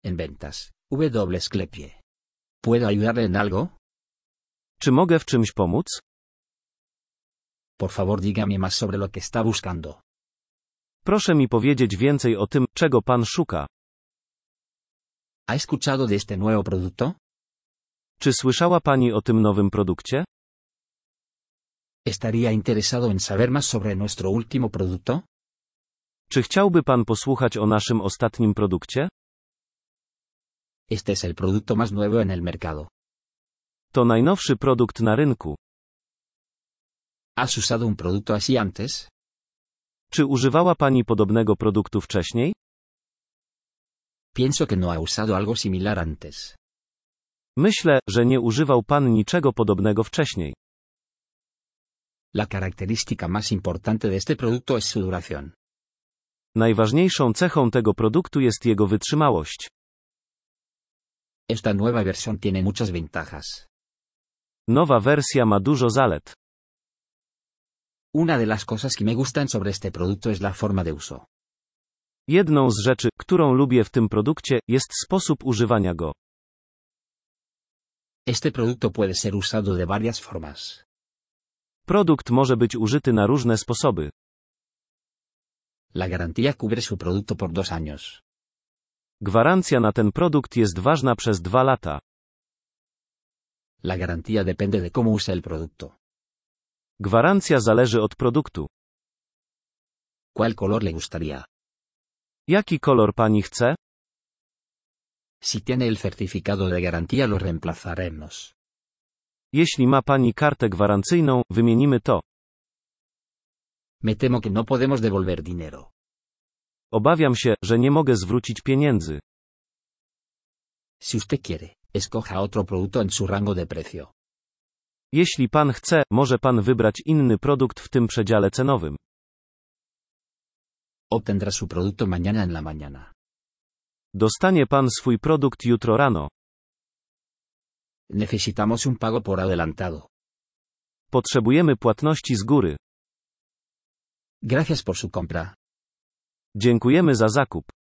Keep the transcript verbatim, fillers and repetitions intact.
En ventas, W. Sklepie. ¿Puedo ayudarle en algo? Czy mogę w czymś pomóc? Por favor, dígame más sobre lo que está buscando. Proszę mi powiedzieć więcej o tym, czego pan szuka. ¿Ha escuchado de este nuevo producto? Czy słyszała pani o tym nowym produkcie? ¿Estaría interesado en saber más sobre nuestro último producto? Czy chciałby pan posłuchać o naszym ostatnim produkcie? Este es el producto más nuevo en el mercado. To najnowszy produkt na rynku. ¿Has usado un producto así antes? Czy używała pani podobnego produktu wcześniej? Pienso que no ha usado algo similar antes. Myślę, że nie używał pan niczego podobnego wcześniej. La característica más importante de este producto es su duración. Najważniejszą cechą tego produktu jest jego wytrzymałość. Esta nueva versión tiene muchas ventajas. Nowa wersja ma dużo zalet. Una de las cosas que me gustan sobre este producto es la forma de uso. Jedną z rzeczy, którą lubię w tym produkcie, jest sposób używania go. Este producto puede ser usado de varias formas. Produkt może być użyty na różne sposoby. La garantía cubre su producto por dos años. Gwarancja na ten produkt jest ważna przez dwa lata. La garantía depende de cómo use el producto. Gwarancja zależy od produktu. ¿Cuál color le gustaría? Jaki kolor pani chce? Si tiene el certificado de garantía lo reemplazaremos. Jeśli ma pani kartę gwarancyjną, wymienimy to. Me temo que no podemos devolver dinero. Obawiam się, że nie mogę zwrócić pieniędzy. Si usted quiere, escoja otro producto en su rango de precio. Jeśli pan chce, może pan wybrać inny produkt w tym przedziale cenowym. Obtendrá su producto mañana en la mañana. Dostanie pan swój produkt jutro rano. Necesitamos un pago por adelantado. Potrzebujemy płatności z góry. Gracias por su compra. Dziękujemy za zakup.